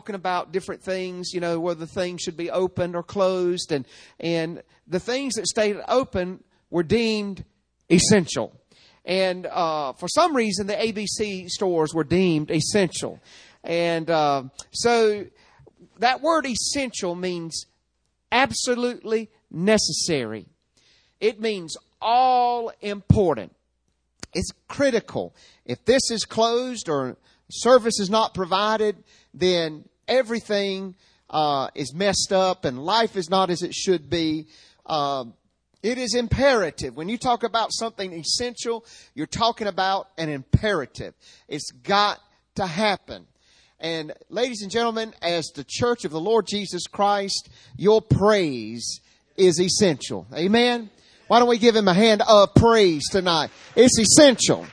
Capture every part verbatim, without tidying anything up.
talking about different things, you know, whether things should be opened or closed. And, and the things that stayed open were deemed essential. And uh, for some reason, the A B C stores were deemed essential. And uh, so that word essential means absolutely necessary. It means all important. It's critical. If this is closed or service is not provided, then everything uh, is messed up and life is not as it should be. Uh, it is imperative. When you talk about something essential, you're talking about an imperative. It's got to happen. And ladies and gentlemen, as the church of the Lord Jesus Christ, your praise is essential. Amen? Why don't we give him a hand of praise tonight? It's essential.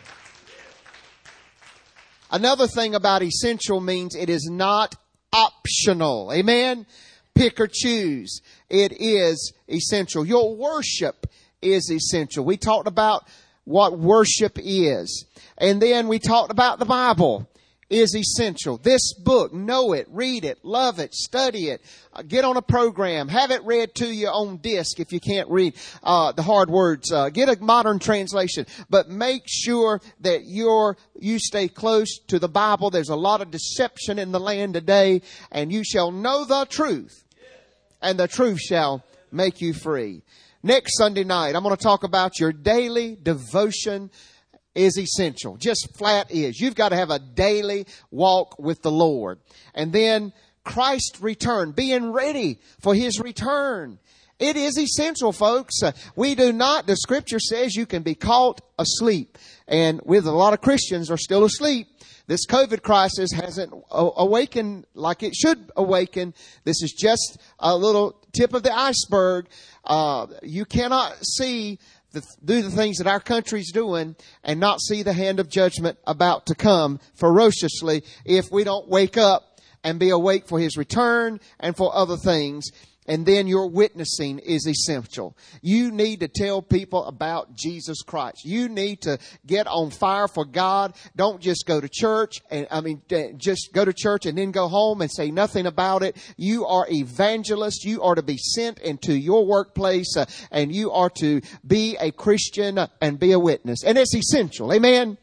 Another thing about essential means it is not optional. Amen? Pick or choose. It is essential. Your worship is essential. We talked about what worship is. And then we talked about the Bible is essential. This book, know it, read it, love it, study it, uh, get on a program, have it read to you on disc if you can't read uh, the hard words. Uh, get a modern translation, but make sure that you're you stay close to the Bible. There's a lot of deception in the land today, and you shall know the truth, and the truth shall make you free. Next Sunday night, I'm going to talk about your daily devotion is essential. Just flat is. You've got to have a daily walk with the Lord. And then Christ's return, being ready for his return. It is essential, folks. Uh, we do not, the scripture says you can be caught asleep. And with a lot of Christians are still asleep. This COVID crisis hasn't awakened like it should awaken. This is just a little tip of the iceberg. Uh, you cannot see The, do the things that our country's doing and not see the hand of judgment about to come ferociously if we don't wake up and be awake for his return and for other things. And then your witnessing is essential. You need to tell people about Jesus Christ. You need to get on fire for God. Don't just go to church and, I mean, just go to church and then go home and say nothing about it. You are evangelists. You are to be sent into your workplace uh, and you are to be a Christian and be a witness. And it's essential. Amen.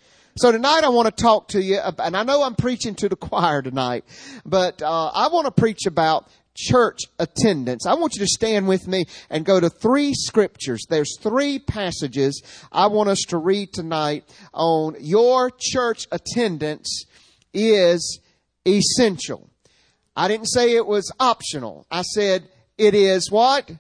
So tonight I want to talk to you, about, and I know I'm preaching to the choir tonight, but uh, I want to preach about church attendance. I want you to stand with me and go to three scriptures. There's three passages I want us to read tonight on your church attendance is essential. I didn't say it was optional. I said it is what?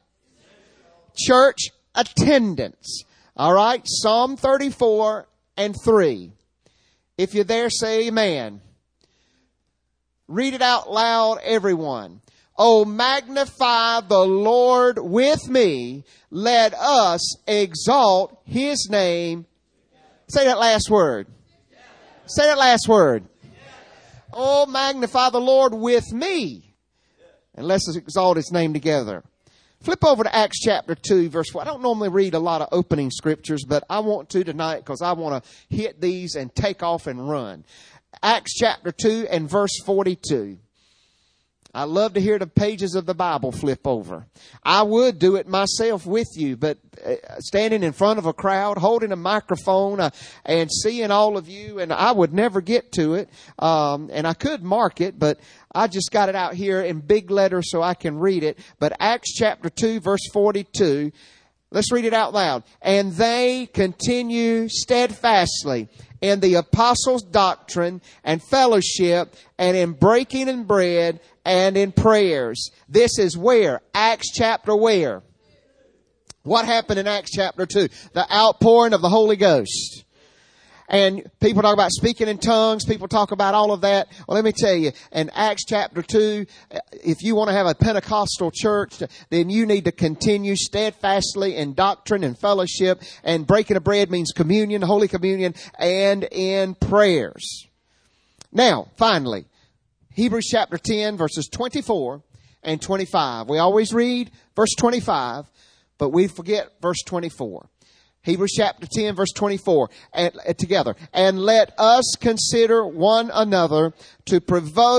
Church attendance. All right. Psalm thirty-four and three. If you're there, say amen. Read it out loud, everyone. Oh, magnify the Lord with me. Let us exalt his name. Say that last word. Say that last word. Oh, magnify the Lord with me. And let's exalt his name together. Flip over to Acts chapter two, verse four. I don't normally read a lot of opening scriptures, but I want to tonight because I want to hit these and take off and run. Acts chapter two and verse forty-two. I love to hear the pages of the Bible flip over. I would do it myself with you, but standing in front of a crowd, holding a microphone uh, and seeing all of you, and I would never get to it. Um, and I could mark it, but I just got it out here in big letters so I can read it. But Acts chapter two, verse forty-two. Let's read it out loud. And they continue steadfastly in the apostles' doctrine and fellowship and in breaking in bread and in prayers. This is where? Acts chapter where? What happened in Acts chapter two? The outpouring of the Holy Ghost. And people talk about speaking in tongues. People talk about all of that. Well, let me tell you, in Acts chapter two, if you want to have a Pentecostal church, then you need to continue steadfastly in doctrine and fellowship. And breaking of bread means communion, Holy Communion, and in prayers. Now, finally, Hebrews chapter ten, verses twenty-four and twenty-five. We always read verse twenty-five, but we forget verse twenty-four. Hebrews chapter ten, verse twenty-four, and, uh, together. And let us consider one another to provoke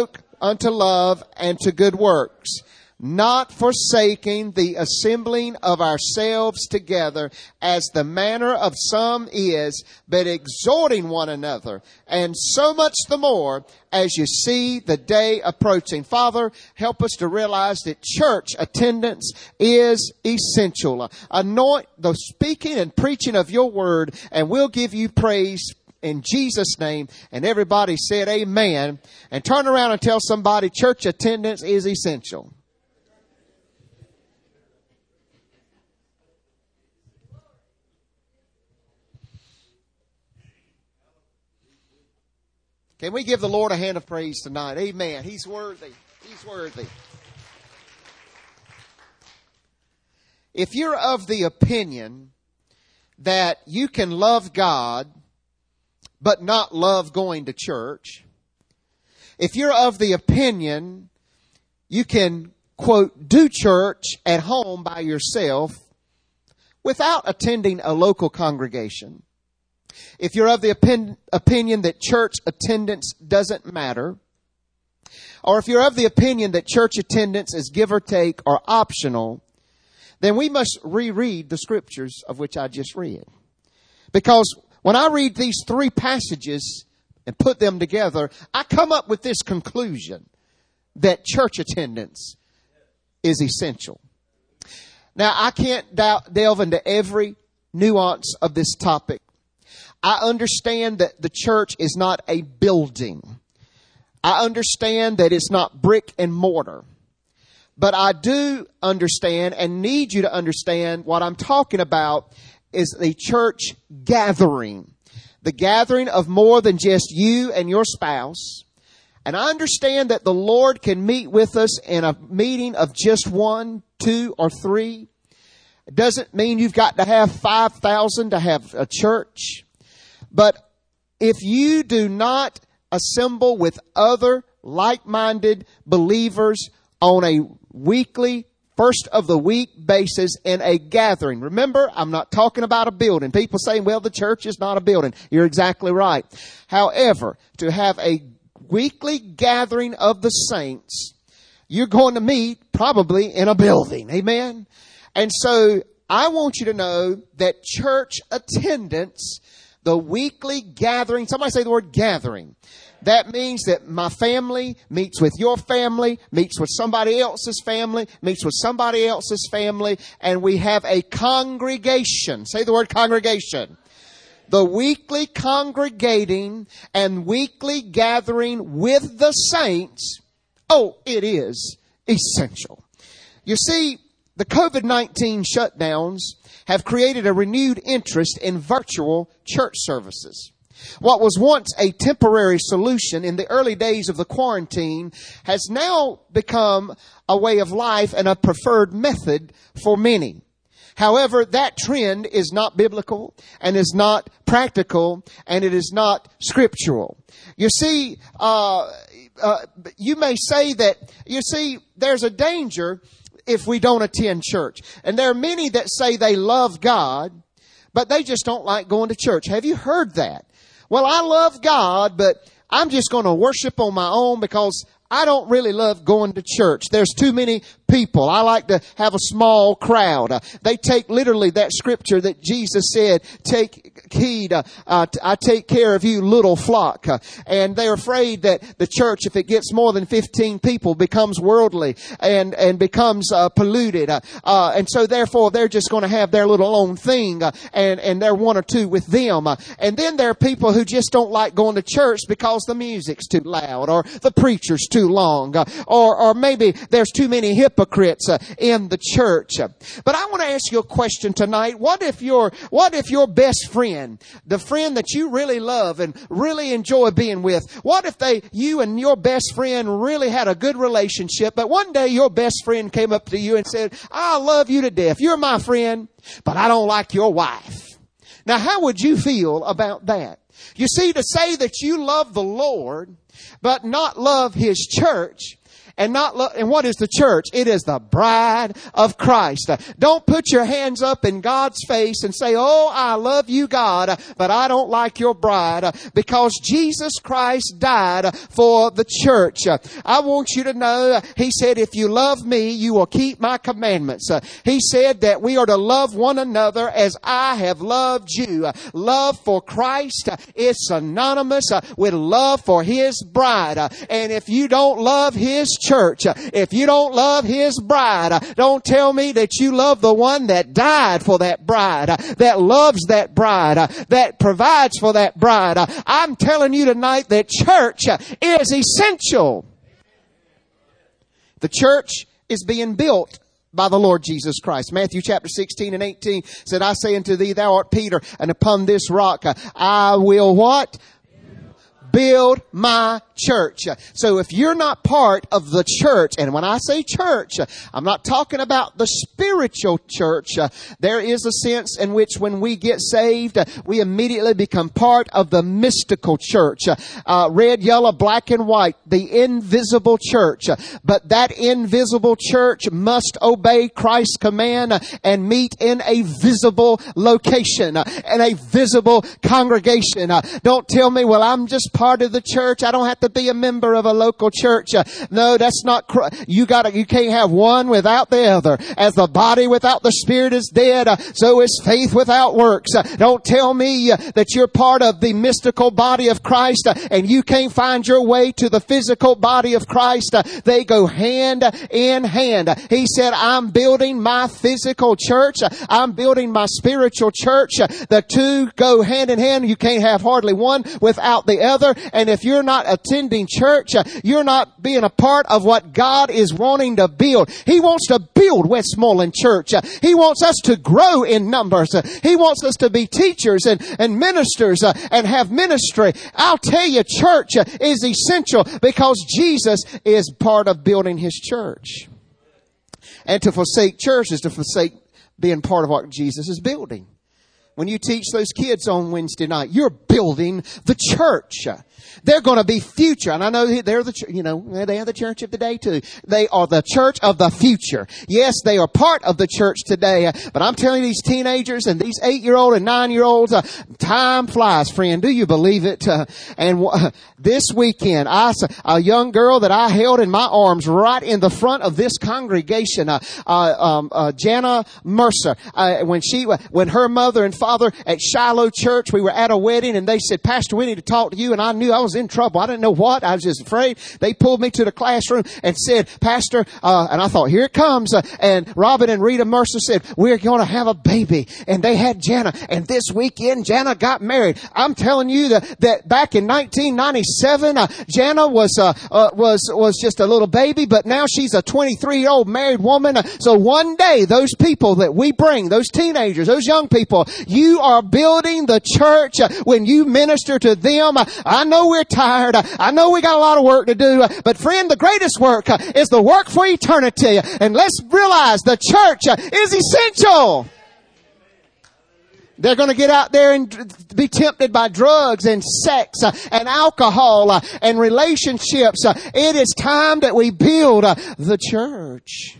unto love and to good works, not forsaking the assembling of ourselves together as the manner of some is, but exhorting one another, and so much the more as you see the day approaching. Father, help us to realize that church attendance is essential. Anoint the speaking and preaching of your word, and we'll give you praise in Jesus' name. And everybody said amen. And turn around and tell somebody church attendance is essential. Can we give the Lord a hand of praise tonight? Amen. He's worthy. He's worthy. If you're of the opinion that you can love God but not love going to church, if you're of the opinion you can, quote, do church at home by yourself without attending a local congregation, if you're of the opin- opinion that church attendance doesn't matter, or if you're of the opinion that church attendance is give or take or optional, then we must reread the scriptures of which I just read. Because when I read these three passages and put them together, I come up with this conclusion that church attendance is essential. Now, I can't doubt, delve into every nuance of this topic. I understand that the church is not a building. I understand that it's not brick and mortar. But I do understand and need you to understand what I'm talking about is a church gathering. The gathering of more than just you and your spouse. And I understand that the Lord can meet with us in a meeting of just one, two, or three. It doesn't mean you've got to have five thousand to have a church. But if you do not assemble with other like-minded believers on a weekly, first of the week basis in a gathering. Remember, I'm not talking about a building. People say, well, the church is not a building. You're exactly right. However, to have a weekly gathering of the saints, you're going to meet probably in a building. Amen? And so I want you to know that church attendance, the weekly gathering, somebody say the word gathering. That means that my family meets with your family, meets with somebody else's family, meets with somebody else's family, and we have a congregation. Say the word congregation. The weekly congregating and weekly gathering with the saints, oh, it is essential. You see, the covid nineteen shutdowns have created a renewed interest in virtual church services. What was once a temporary solution in the early days of the quarantine has now become a way of life and a preferred method for many. However, that trend is not biblical and is not practical and it is not scriptural. You see, uh, uh, you may say that, you see, there's a danger if we don't attend church. And there are many that say they love God, but they just don't like going to church. Have you heard that? Well, I love God, but I'm just going to worship on my own because I don't really love going to church. There's too many people. I like to have a small crowd. Uh, they take literally that scripture that Jesus said, take heed, uh, uh, I take care of you little flock. Uh, and they're afraid that the church, if it gets more than fifteen people, becomes worldly and, and becomes uh, polluted. Uh, uh, and so therefore they're just going to have their little own thing uh, and, and they're one or two with them. Uh, and then there are people who just don't like going to church because the music's too loud or the preacher's too long, uh, or or maybe there's too many hypocrites uh, in the church. But I want to ask you a question tonight. What if your what if your best friend, the friend that you really love and really enjoy being with, what if they you and your best friend really had a good relationship, but one day your best friend came up to you and said, I love you to death. You're my friend, but I don't like your wife. Now, how would you feel about that? You see, to say that you love the Lord, but not love His church, And not lo- and what is the church? It is the bride of Christ. Don't put your hands up in God's face and say, oh, I love you, God, but I don't like your bride, because Jesus Christ died for the church. I want you to know, He said, if you love me, you will keep my commandments. He said that we are to love one another as I have loved you. Love for Christ is synonymous with love for His bride. And if you don't love His church, if you don't love His bride, don't tell me that you love the one that died for that bride, that loves that bride, that provides for that bride. I'm telling you tonight that church is essential. The church is being built by the Lord Jesus Christ. Matthew chapter sixteen and eighteen said, I say unto thee, thou art Peter, and upon this rock I will what? Build my church. So if you're not part of the church, and when I say church, I'm not talking about the spiritual church. There is a sense in which when we get saved, we immediately become part of the mystical church. Uh, red, yellow, black, and white, the invisible church. But that invisible church must obey Christ's command and meet in a visible location, in a visible congregation. Don't tell me, well, I'm just part of the church. I don't have to be a member of a local church. Uh, no, that's not, cr- you gotta, you can't have one without the other. As the body without the spirit is dead, uh, so is faith without works. Uh, don't tell me uh, that you're part of the mystical body of Christ uh, and you can't find your way to the physical body of Christ. Uh, they go hand in hand. Uh, he said, I'm building my physical church. Uh, I'm building my spiritual church. Uh, the two go hand in hand. You can't have hardly one without the other. And if you're not attending church, uh, you're not being a part of what God is wanting to build. He wants to build Westmoreland Church. Uh, he wants us to grow in numbers. Uh, he wants us to be teachers and, and ministers uh, and have ministry. I'll tell you, church uh, is essential because Jesus is part of building His church. And to forsake church is to forsake being part of what Jesus is building. When you teach those kids on Wednesday night, you're building the church. They're going to be future. And I know they're the, you know, they are the church of today too. They are the church of the future. Yes, they are part of the church today. But I'm telling you, these teenagers and these eight-year-old and nine-year-olds, uh, time flies, friend. Do you believe it? Uh, and uh, this weekend, I, a young girl that I held in my arms right in the front of this congregation, uh, uh, um, uh, Jana Mercer, uh, when she, when her mother and father at Shiloh Church, we were at a wedding and they said, Pastor, we need to talk to you. And I knew I was in trouble. I didn't know what. I was just afraid. They pulled me to the classroom and said, Pastor, uh, and I thought, here it comes. Uh, and Robin and Rita Mercer said, we're going to have a baby. And they had Jana. And this weekend, Jana got married. I'm telling you that, that back in nineteen ninety-seven, uh, Jana was, uh, uh, was, was just a little baby, but now she's a twenty-three year old married woman. Uh, so one day, those people that we bring, those teenagers, those young people, you are building the church uh, when you minister to them. Uh, I know we're tired. Uh, I know we got a lot of work to do. Uh, but friend, the greatest work uh, is the work for eternity. And let's realize the church uh, is essential. They're going to get out there and be tempted by drugs and sex uh, and alcohol uh, and relationships. Uh, it is time that we build uh, the church.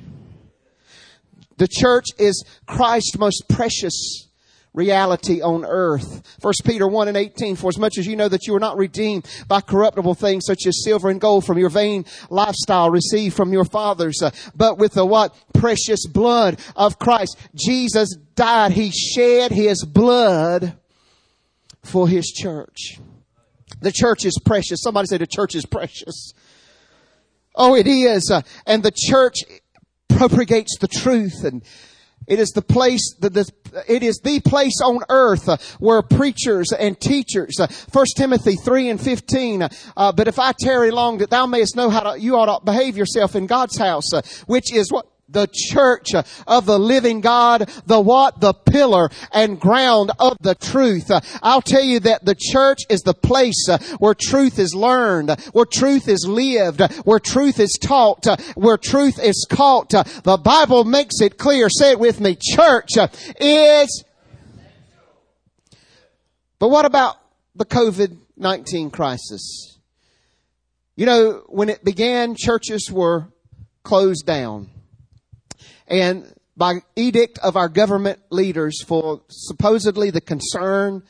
The church is Christ's most precious reality on earth. First Peter one and eighteen, for as much as you know that you are not redeemed by corruptible things such as silver and gold from your vain lifestyle received from your fathers, uh, but with the what? Precious blood of Christ. Jesus died. He shed His blood for His church. The church is precious. Somebody say the church is precious. Oh, it is. Uh, and the church propagates the truth, and it is the place, the, the, it is the place on earth uh, where preachers and teachers, uh, First Timothy three and fifteen, uh, but if I tarry long that thou mayest know how to, you ought to behave yourself in God's house, uh, which is what? The church of the living God, the what? The pillar and ground of the truth. Uh, I'll tell you that the church is the place uh, where truth is learned, where truth is lived, where truth is taught, uh, where truth is caught. Uh, the Bible makes it clear. Say it with me. Church uh, is... But what about the COVID nineteen crisis? You know, when it began, churches were closed down. And by edict of our government leaders for supposedly the concern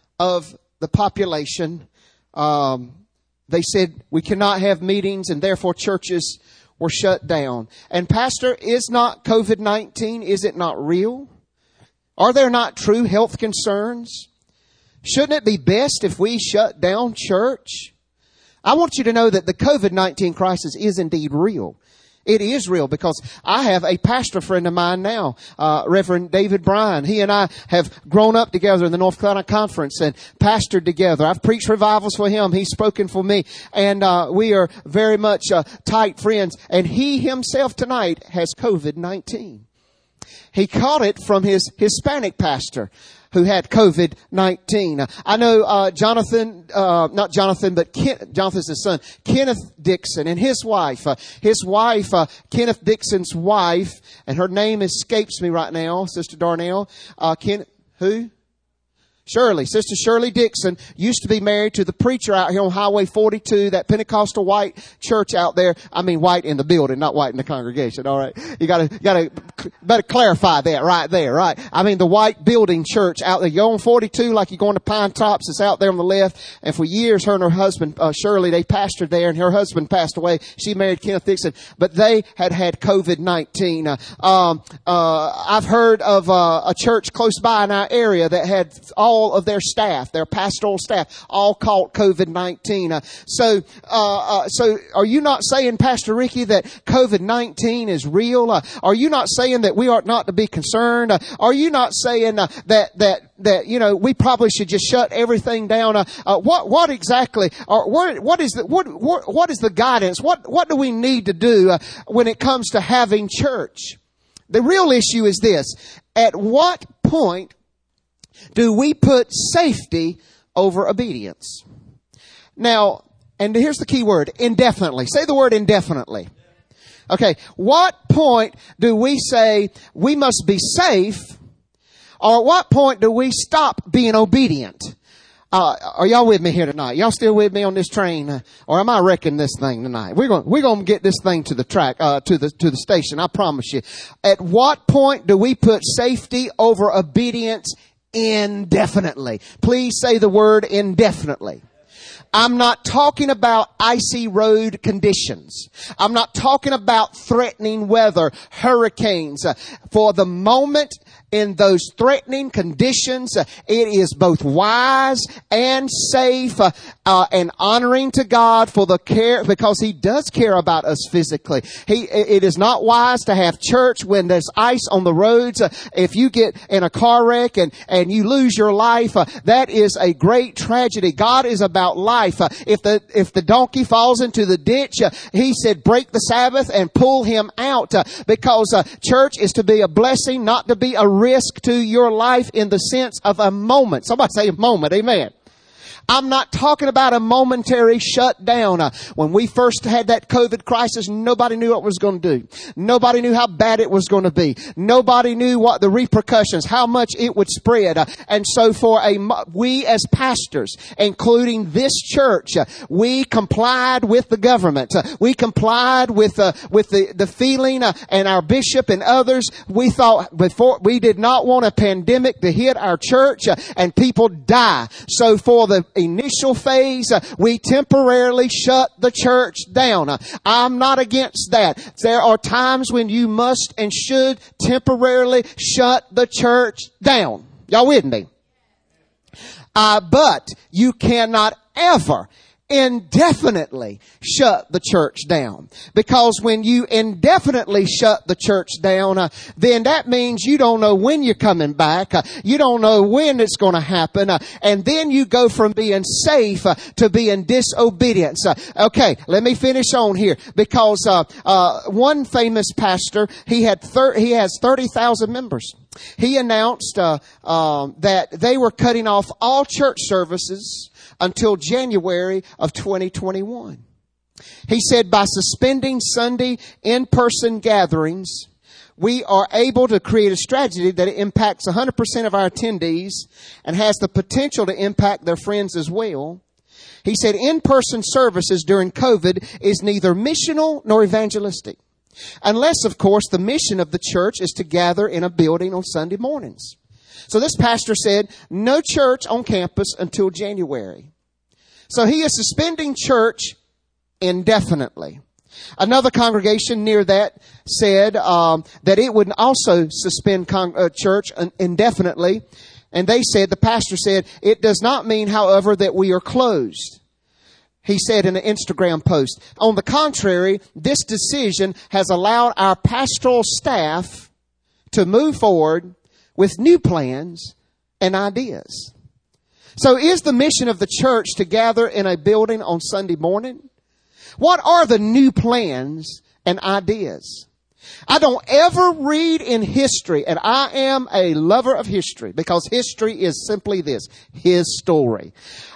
of the population, um, they said we cannot have meetings and therefore churches were shut down. And Pastor, is not COVID nineteen, is it not real? Are there not true health concerns? Shouldn't it be best if we shut down church? I want you to know that the COVID nineteen crisis is indeed real. It is real because I have a pastor friend of mine now, uh, Reverend David Bryan. He and I have grown up together in the North Carolina Conference and pastored together. I've preached revivals for him. He's spoken for me. And uh, we are very much uh, tight friends. And he himself tonight has COVID nineteen. He caught it from his Hispanic pastor who had COVID nineteen. Uh, I know uh, Jonathan, uh, not Jonathan, but Ken, Jonathan's his son, Kenneth Dixon and his wife. Uh, his wife, uh, Kenneth Dixon's wife, and her name escapes me right now, Sister Darnell. Uh, Ken, who? Shirley, Sister Shirley Dixon used to be married to the preacher out here on Highway forty-two, that Pentecostal white church out there. I mean, white in the building, not white in the congregation. All right. You gotta, gotta, better clarify that right there, right? I mean, the white building church out there. You're on forty-two like you're going to Pine Tops. It's out there on the left. And for years, her and her husband, uh, Shirley, they pastored there, and her husband passed away. She married Kenneth Dixon, but they had had COVID nineteen. Uh, um, uh, I've heard of, uh, a church close by in our area that had all All of their staff, their pastoral staff, all caught COVID nineteen. Uh, so, uh, uh, so are you not saying, Pastor Ricky, that COVID nineteen is real? Uh, are you not saying that we ought not to be concerned? Uh, are you not saying uh, that that that you know we probably should just shut everything down? Uh, uh, what what exactly? Or what what is the what what, what is the guidance? What what do we need to do uh, when it comes to having church? The real issue is this: at what point do we put safety over obedience? Now, and here's the key word, indefinitely. Say the word indefinitely. Okay, what point do we say we must be safe, or at what point do we stop being obedient? Uh, are y'all with me here tonight? Y'all still with me on this train? Uh, or am I wrecking this thing tonight? We're going, we're going to get this thing to the track, uh, to the, to the station. I promise you. At what point do we put safety over obedience indefinitely? Please say the word indefinitely. I'm not talking about icy road conditions. I'm not talking about threatening weather, hurricanes. Uh, for the moment, in those threatening conditions, uh, it is both wise and safe uh, uh, and honoring to God for the care, because He does care about us physically. He, it is not wise to have church when there's ice on the roads. Uh, if you get in a car wreck and, and you lose your life, uh, that is a great tragedy. God is about life. Uh, if the, if the donkey falls into the ditch, uh, He said break the Sabbath and pull him out, uh, because uh, church is to be a blessing, not to be a risk to your life in the sense of a moment. Somebody say a moment. Amen. I'm not talking about a momentary shutdown. Uh, when we first had that COVID crisis, nobody knew what it was going to do. Nobody knew how bad it was going to be. Nobody knew what the repercussions, how much it would spread. Uh, and so for a, we as pastors, including this church, uh, we complied with the government. Uh, we complied with, uh, with the, the feeling, uh, and our bishop and others. We thought before, we did not want a pandemic to hit our church uh, and people die. So for the initial phase, uh, we temporarily shut the church down. Uh, I'm not against that. There are times when you must and should temporarily shut the church down. Y'all with me? Uh, but you cannot ever indefinitely shut the church down. Because when you indefinitely shut the church down, uh, then that means you don't know when you're coming back. Uh, you don't know when it's going to happen. Uh, and then you go from being safe uh, to being disobedience. Uh, okay, let me finish on here. Because uh, uh, one famous pastor, he had thir- he has thirty thousand members. He announced uh, uh, that they were cutting off all church services until January of twenty twenty-one. He said, by suspending Sunday in-person gatherings, we are able to create a strategy that impacts one hundred percent of our attendees and has the potential to impact their friends as well. He said, in-person services during COVID is neither missional nor evangelistic. Unless, of course, the mission of the church is to gather in a building on Sunday mornings. So this pastor said, no church on campus until January. So he is suspending church indefinitely. Another congregation near that said um, that it would also suspend con- uh, church indefinitely. And they said, the pastor said, it does not mean, however, that we are closed. He said in an Instagram post, on the contrary, this decision has allowed our pastoral staff to move forward with new plans and ideas. So is the mission of the church to gather in a building on Sunday morning? What are the new plans and ideas? I don't ever read in history, and I am a lover of history because history is simply this, his story.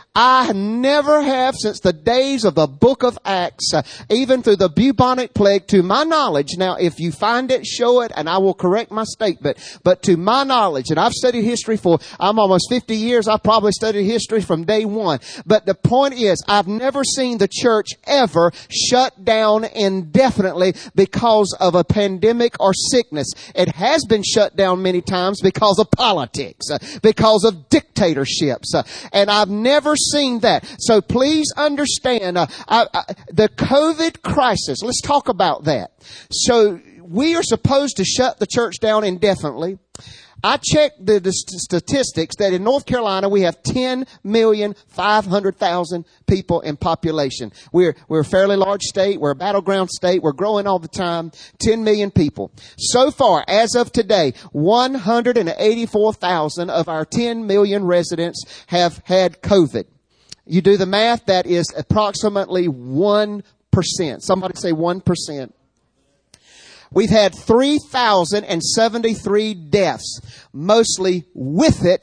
I never have since the days of the book of Acts, uh, even through the bubonic plague, to my knowledge. Now, if you find it, show it, and I will correct my statement. But to my knowledge, and I've studied history for, I'm almost fifty years. I've probably studied history from day one. But the point is, I've never seen the church ever shut down indefinitely because of a pandemic or sickness. It has been shut down many times because of politics, uh, because of dictatorships. Uh, and I've never seen that. So please understand uh, I, I, the COVID crisis. Let's talk about that. So we are supposed to shut the church down indefinitely. I checked the, the statistics that in North Carolina we have ten million five hundred thousand people in population. We're we're a fairly large state. We're a battleground state. We're growing all the time. ten million people. So far, as of today, one hundred eighty-four thousand of our ten million residents have had COVID. You do the math, that is approximately one percent. Somebody say one percent. We've had three thousand seventy-three deaths, mostly with it,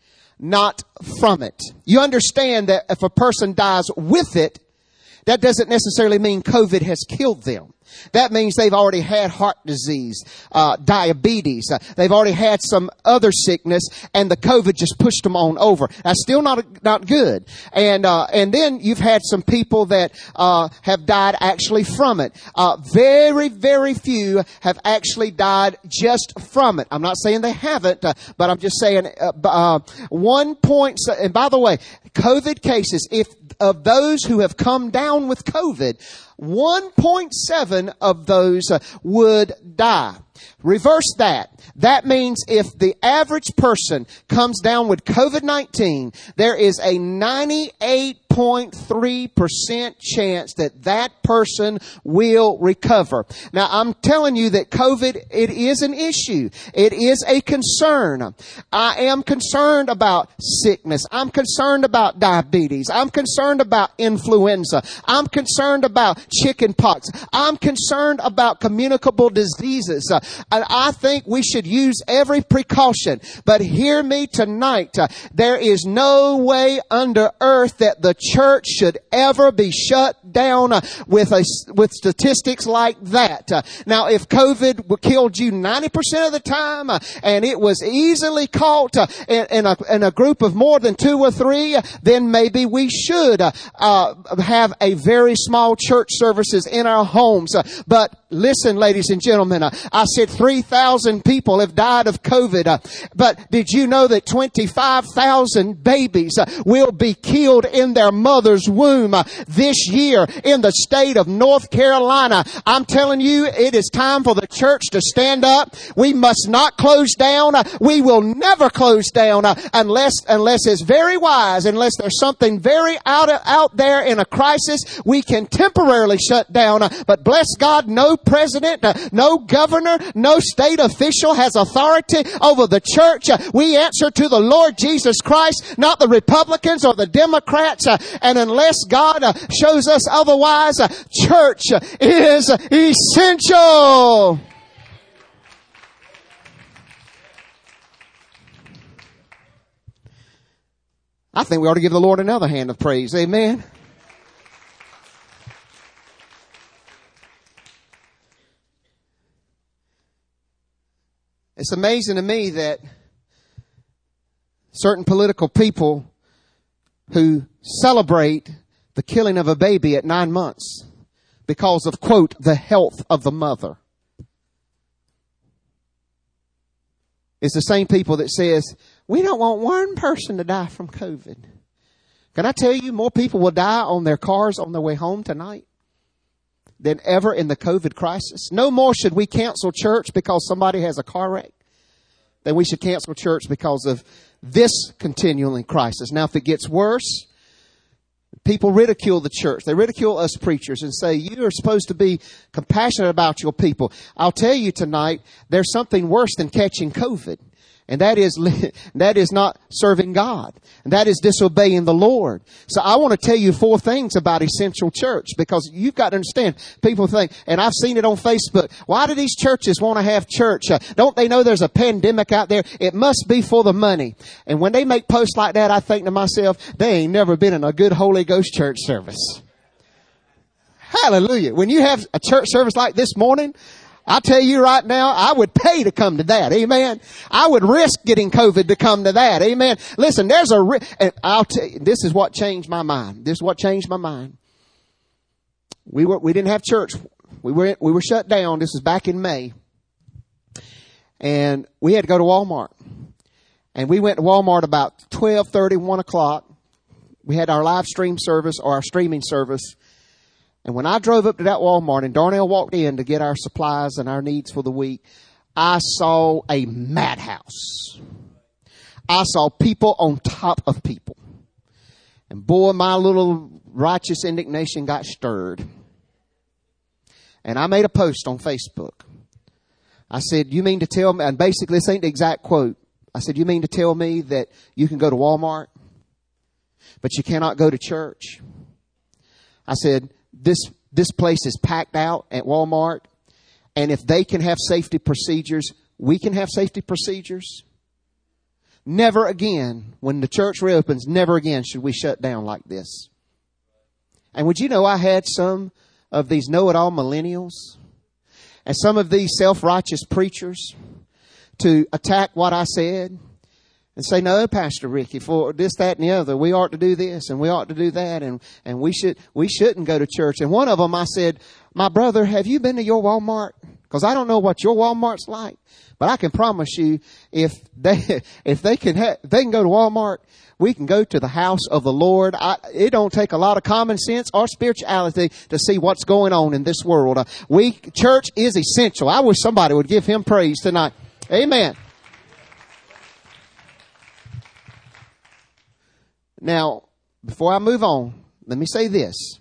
not from it. You understand that if a person dies with it, that doesn't necessarily mean COVID has killed them. That means they've already had heart disease, uh, diabetes. Uh, they've already had some other sickness, and the COVID just pushed them on over. That's still not not good. And uh, and then you've had some people that uh, have died actually from it. Uh, very, very few have actually died just from it. I'm not saying they haven't, uh, but I'm just saying uh, uh, one point. And by the way, COVID cases, if of those who have come down with COVID, one point seven of those uh, would die. Reverse that. That means if the average person comes down with COVID nineteen, there is a ninety-eight point three percent chance that that person will recover. Now, I'm telling you that COVID, it is an issue. It is a concern. I am concerned about sickness. I'm concerned about diabetes. I'm concerned about influenza. I'm concerned about chicken pox. I'm concerned about communicable diseases. Uh, and I think we should use every precaution. But hear me tonight. Uh, there is no way under earth that the church should ever be shut down uh, with a, with statistics like that. Uh, now, if COVID killed you ninety percent of the time uh, and it was easily caught uh, in, in, a, in a group of more than two or three, uh, then maybe we should uh, uh, have a very small church services in our homes. Uh, but listen, ladies and gentlemen, uh, I said three thousand people have died of COVID. Uh, but did you know that twenty-five thousand babies uh, will be killed in their mother's womb uh, this year in the state of North Carolina? I'm telling you, it is time for the church to stand up. We must not close down. Uh, we will never close down uh, unless unless it's very wise, unless there's something very out, out there in a crisis, we can temporarily shut down. Uh, but bless God, no president, uh, no governor, no state official has authority over the church. Uh, we answer to the Lord Jesus Christ, not the Republicans or the Democrats. Uh, and unless God uh, shows us otherwise, uh, church uh, is essential. I think we ought to give the Lord another hand of praise. Amen. It's amazing to me that certain political people who celebrate the killing of a baby at nine months because of, quote, the health of the mother. It's the same people that says, we don't want one person to die from COVID. Can I tell you, more people will die on their cars on their way home tonight than ever in the COVID crisis. No more should we cancel church because somebody has a car wreck than we should cancel church because of this continuing crisis. Now, if it gets worse, people ridicule the church. They ridicule us preachers and say, you are supposed to be compassionate about your people. I'll tell you tonight, there's something worse than catching COVID. And that is, that is not serving God. And that is disobeying the Lord. So I want to tell you four things about Essential Church, because you've got to understand, people think, and I've seen it on Facebook, why do these churches want to have church? Uh, don't they know there's a pandemic out there? It must be for the money. And when they make posts like that, I think to myself, they ain't never been in a good Holy Ghost church service. Hallelujah. When you have a church service like this morning, I tell you right now, I would pay to come to that. Amen. I would risk getting COVID to come to that. Amen. Listen, there's a, ri- and I'll tell you, this is what changed my mind. This is what changed my mind. We were, we didn't have church. We were, we were shut down. This was back in May. And we had to go to Walmart. And we went to Walmart about twelve thirty, one o'clock. We had our live stream service or our streaming service. And when I drove up to that Walmart and Darnell walked in to get our supplies and our needs for the week, I saw a madhouse. I saw people on top of people. And boy, my little righteous indignation got stirred. And I made a post on Facebook. I said, you mean to tell me, and basically this ain't the exact quote. I said, you mean to tell me that you can go to Walmart, but you cannot go to church? I said, This this place is packed out at Walmart, and if they can have safety procedures, we can have safety procedures. Never again, when the church reopens, never again should we shut down like this. And would you know, I had some of these know-it-all millennials and some of these self-righteous preachers to attack what I said and say, no, Pastor Ricky, for this, that, and the other, we ought to do this and we ought to do that, and, and we should we shouldn't go to church. And one of them, I said, my brother, have you been to your Walmart? Because I don't know what your Walmart's like, but I can promise you, if they if they can ha- they can go to Walmart, we can go to the house of the Lord. I, it don't take a lot of common sense or spirituality to see what's going on in this world. Uh, we church is essential. I wish somebody would give him praise tonight. Amen. Now, before I move on, let me say this.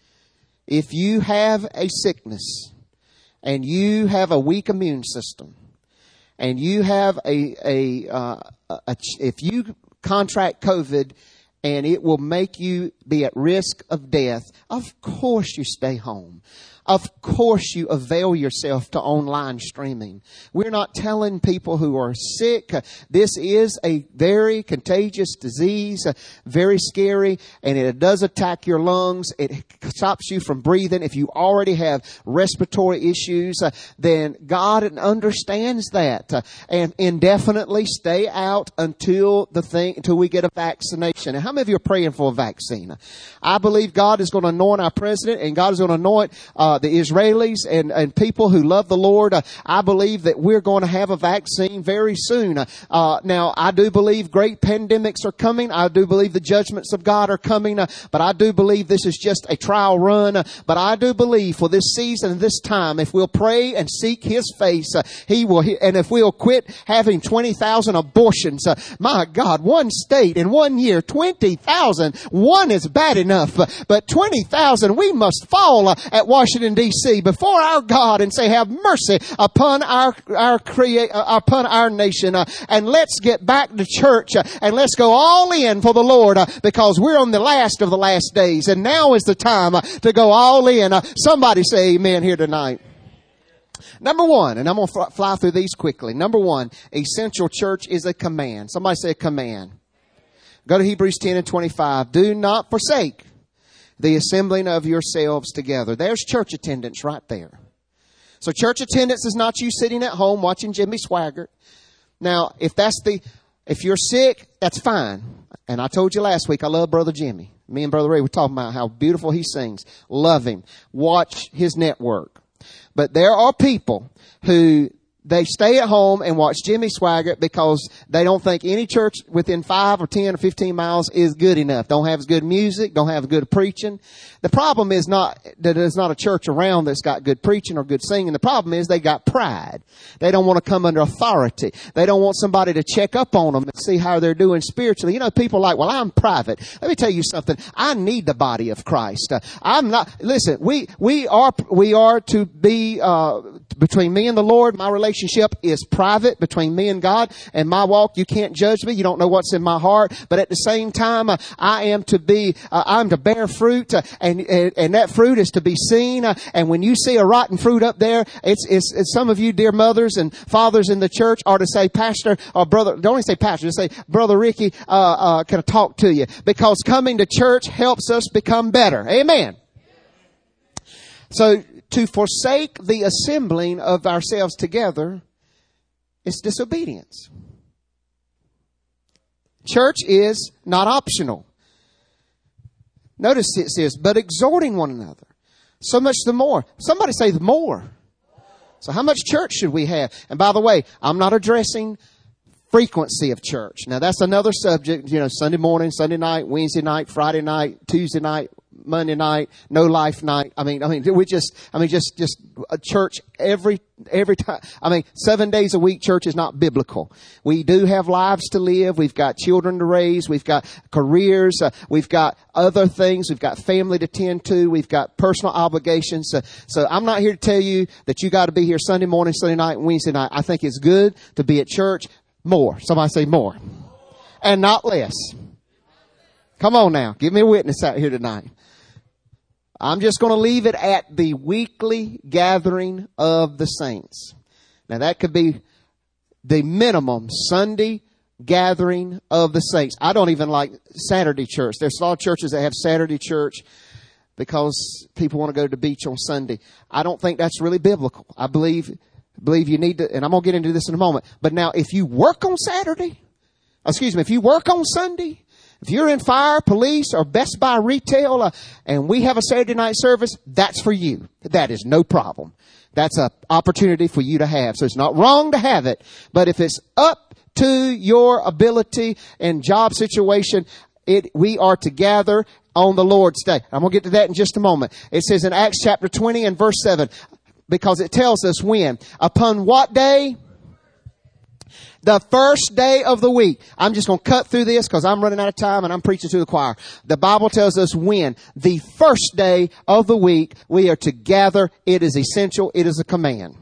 If you have a sickness and you have a weak immune system and you have a, a, uh, a, if you contract COVID and it will make you be at risk of death, of course you stay home. Of course you avail yourself to online streaming. We're not telling people who are sick. Uh, this is a very contagious disease, uh, very scary, and it does attack your lungs. It stops you from breathing. If you already have respiratory issues, uh, then God understands that. Uh, and indefinitely stay out until the thing, until we get a vaccination. And how many of you are praying for a vaccine? I believe God is going to anoint our president, and God is going to anoint uh, the Israelis and, and people who love the Lord. Uh, I believe that we're going to have a vaccine very soon. Uh, now, I do believe great pandemics are coming. I do believe the judgments of God are coming. Uh, but I do believe this is just a trial run. Uh, but I do believe for this season and this time, if we'll pray and seek His face, uh, He will. And if we'll quit having twenty thousand abortions, uh, my God, one state in one year, twenty thousand. One is bad enough, but, but twenty thousand, we must fall uh, at Washington, D C before our God and say, have mercy upon our, our create, uh, upon our nation. Uh, and let's get back to church uh, and let's go all in for the Lord uh, because we're on the last of the last days. And now is the time uh, to go all in. Uh, somebody say amen here tonight. Number one, and I'm going to fly through these quickly. Number one, essential church is a command. Somebody say a command. Go to Hebrews ten and twenty-five. Do not forsake the assembling of yourselves together. There's church attendance right there. So church attendance is not you sitting at home watching Jimmy Swaggart. Now, if that's the, if you're sick, that's fine. And I told you last week, I love Brother Jimmy. Me and Brother Ray were talking about how beautiful he sings. Love him. Watch his network. But there are people who they stay at home and watch Jimmy Swaggart because they don't think any church within five or ten or fifteen miles is good enough. Don't have as good music, don't have good preaching. The problem is not that there's not a church around that's got good preaching or good singing. The problem is they got pride. They don't want to come under authority. They don't want somebody to check up on them and see how they're doing spiritually. You know, people are like, well, I'm private. Let me tell you something. I need the body of Christ. Uh, I'm not, listen, we, we are, we are to be, uh, between me and the Lord. My relationship is private between me and God, and my walk, you can't judge me. You don't know what's in my heart. But at the same time, uh, I am to be, uh, I'm to bear fruit, uh, and, and, and that fruit is to be seen. Uh, and when you see a rotten fruit up there, it's, it's, it's some of you dear mothers and fathers in the church are to say, Pastor, or brother, don't even say pastor, just say, Brother Ricky, uh, uh, can I talk to you? Because coming to church helps us become better. Amen. So, to forsake the assembling of ourselves together is disobedience. Church is not optional. Notice it says, but exhorting one another. So much the more. Somebody say the more. So how much church should we have? And by the way, I'm not addressing frequency of church. Now that's another subject, you know, Sunday morning, Sunday night, Wednesday night, Friday night, Tuesday night, Monday night, no life night. I mean, I mean, we just, I mean, just, just a church every, every time. I mean, seven days a week church is not biblical. We do have lives to live. We've got children to raise. We've got careers. Uh, we've got other things. We've got family to tend to. We've got personal obligations. Uh, so I'm not here to tell you that you got to be here Sunday morning, Sunday night, and Wednesday night. I think it's good to be at church more. Somebody say more. And not less. Come on now. Give me a witness out here tonight. I'm just going to leave it at the weekly gathering of the saints. Now that could be the minimum Sunday gathering of the saints. I don't even like Saturday church. There's a lot of churches that have Saturday church because people want to go to the beach on Sunday. I don't think that's really biblical. I believe, believe you need to, and I'm going to get into this in a moment. But now if you work on Saturday, excuse me, if you work on Sunday, if you're in fire, police, or Best Buy retail, uh, and we have a Saturday night service, that's for you. That is no problem. That's an opportunity for you to have. So it's not wrong to have it. But if it's up to your ability and job situation, it, we are to gather on the Lord's day. I'm going to get to that in just a moment. It says in Acts chapter twenty and verse seven, because it tells us when. Upon what day? The first day of the week. I'm just going to cut through this because I'm running out of time and I'm preaching to the choir. The Bible tells us when. The first day of the week we are to gather. It is essential. It is a command.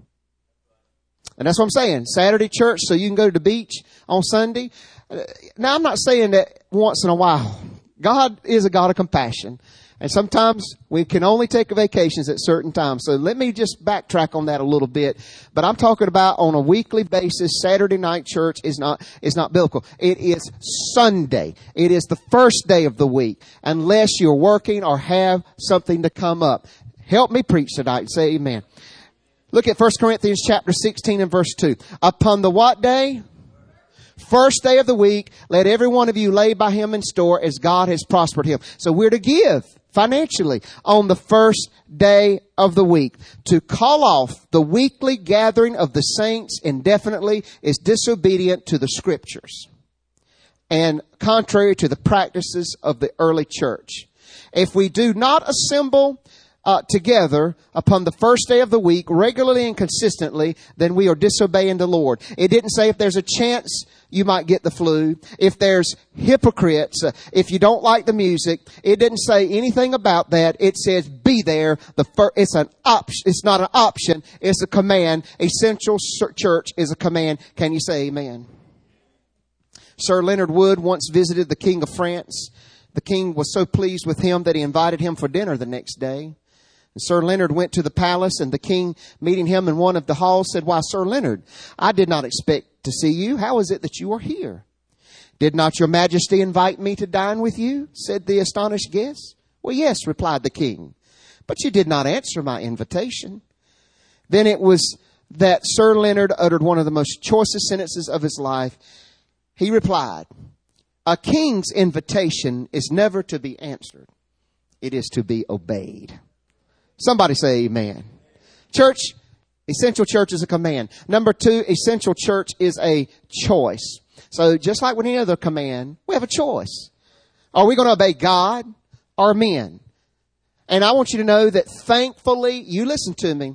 And that's what I'm saying. Saturday church so you can go to the beach on Sunday. Now I'm not saying that once in a while. God is a God of compassion. And sometimes we can only take vacations at certain times. So let me just backtrack on that a little bit. But I'm talking about on a weekly basis, Saturday night church is not, is not biblical. It is Sunday. It is the first day of the week. Unless you're working or have something to come up. Help me preach tonight and say amen. Look at First Corinthians chapter sixteen and verse two. Upon the what day? First day of the week, let every one of you lay by him in store as God has prospered him. So we're to give financially on the first day of the week. To call off the weekly gathering of the saints indefinitely is disobedient to the scriptures and contrary to the practices of the early church. If we do not assemble uh, together upon the first day of the week regularly and consistently, then we are disobeying the Lord. It didn't say if there's a chance you might get the flu. If there's hypocrites, uh, if you don't like the music, it didn't say anything about that. It says be there. The fir- it's an option. It's not an option. It's a command. Essential church is a command. Can you say amen? Sir Leonard Wood once visited the King of France. The king was so pleased with him that he invited him for dinner the next day. And Sir Leonard went to the palace, and the king, meeting him in one of the halls, said, "Why, Sir Leonard, I did not expect to see you. How is it that you are here?" "Did not your majesty invite me to dine with you?" said the astonished guest. "Well, yes," replied the king, "but you did not answer my invitation." Then it was that Sir Leonard uttered one of the most choicest sentences of his life. He replied, A king's invitation is never to be answered. It is to be obeyed. Somebody say amen. Church, essential church is a command. Number two, essential church is a choice. So just like with any other command, we have a choice. Are we going to obey God or men? And I want you to know that thankfully, you listen to me,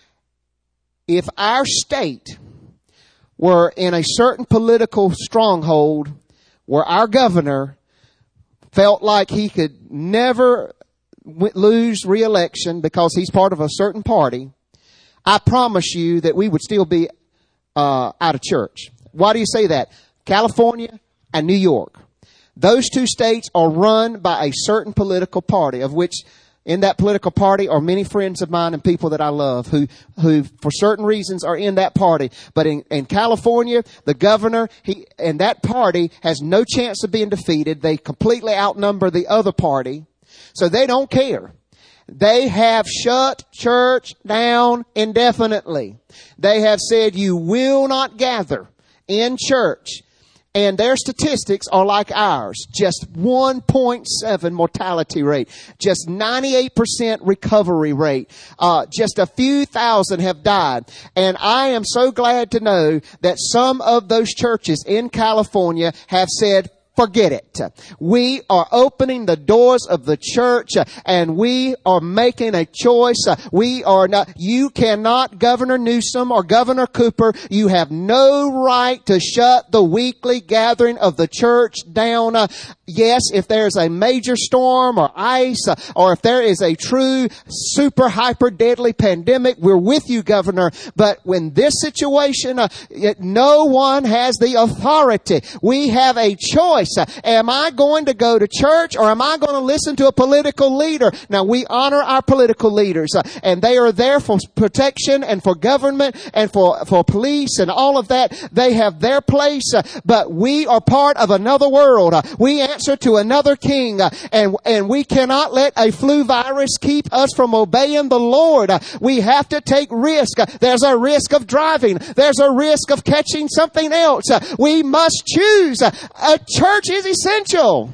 if our state were in a certain political stronghold where our governor felt like he could never lose re-election because he's part of a certain party, I promise you that we would still be uh, out of church. Why do you say that? California and New York. Those two states are run by a certain political party, of which in that political party are many friends of mine and people that I love who, who for certain reasons are in that party. But in, in California, the governor, he, and that party has no chance of being defeated. They completely outnumber the other party. So they don't care. They have shut church down indefinitely. They have said you will not gather in church. And their statistics are like ours. Just one point seven mortality rate. Just ninety-eight percent recovery rate. Uh, just a few thousand have died. And I am so glad to know that some of those churches in California have said, forget it. We are opening the doors of the church and we are making a choice. We are not, you cannot, Governor Newsom or Governor Cooper, you have no right to shut the weekly gathering of the church down. Uh, yes, if there's a major storm or ice uh, or if there is a true super hyper deadly pandemic, we're with you, Governor. But when this situation, uh, it, no one has the authority. We have a choice. Am I going to go to church or am I going to listen to a political leader? Now, we honor our political leaders, uh, and they are there for protection and for government and for, for police and all of that. They have their place, uh, but we are part of another world. Uh, we answer to another king, uh, and, and we cannot let a flu virus keep us from obeying the Lord. Uh, we have to take risk. Uh, there's a risk of driving. There's a risk of catching something else. Uh, we must choose. Uh, a church is essential.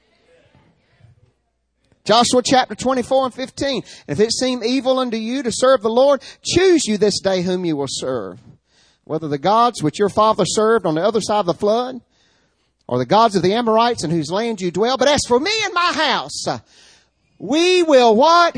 Joshua chapter twenty-four and fifteen. If it seem evil unto you to serve the Lord, choose you this day whom you will serve. Whether the gods which your father served on the other side of the flood, or the gods of the Amorites in whose land you dwell. But as for me and my house, we will what?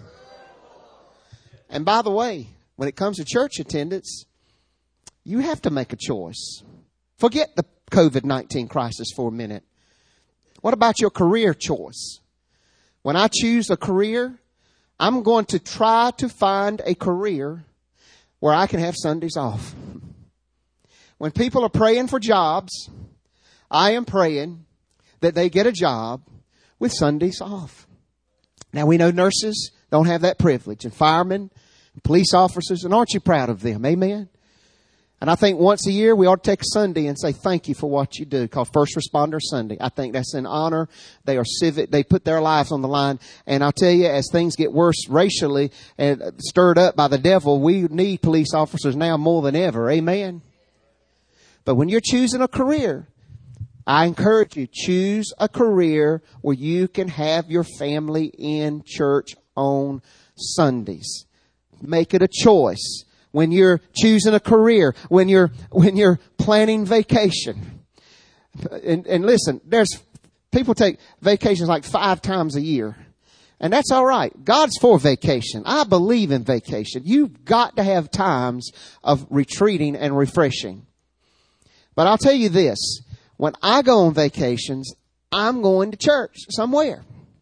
And by the way, when it comes to church attendance, you have to make a choice. Forget the covid nineteen crisis for a minute. What about your career choice? When I choose a career, I'm going to try to find a career where I can have Sundays off. When people are praying for jobs, I am praying that they get a job with Sundays off. Now, we know nurses don't have that privilege, and firemen, and police officers, and aren't you proud of them? Amen? And I think once a year we ought to take a Sunday and say thank you for what you do, called First Responder Sunday. I think that's an honor. They are civic. They put their lives on the line. And I'll tell you, as things get worse racially and stirred up by the devil, we need police officers now more than ever. Amen. But when you're choosing a career, I encourage you, choose a career where you can have your family in church on Sundays. Make it a choice. When you're choosing a career, when you're, when you're planning vacation. And, and listen, there's, people take vacations like five times a year. And that's all right. God's for vacation. I believe in vacation. You've got to have times of retreating and refreshing. But I'll tell you this. When I go on vacations, I'm going to church somewhere.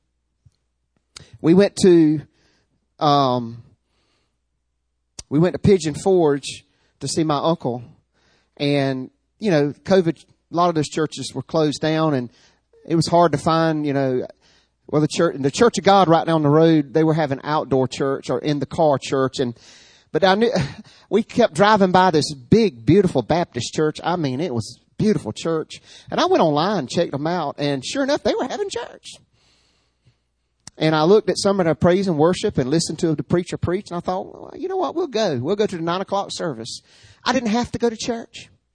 We went to, um, We went to Pigeon Forge to see my uncle. And, you know, COVID, a lot of those churches were closed down and it was hard to find, you know, well, the church, the Church of God right down the road, they were having outdoor church or in the car church. And, but I knew, we kept driving by this big, beautiful Baptist church. I mean, it was a beautiful church. And I went online and checked them out. And sure enough, they were having church. And I looked at some of their praise and worship and listened to the preacher preach. And I thought, well, you know what? We'll go. We'll go to the nine o'clock service. I didn't have to go to church.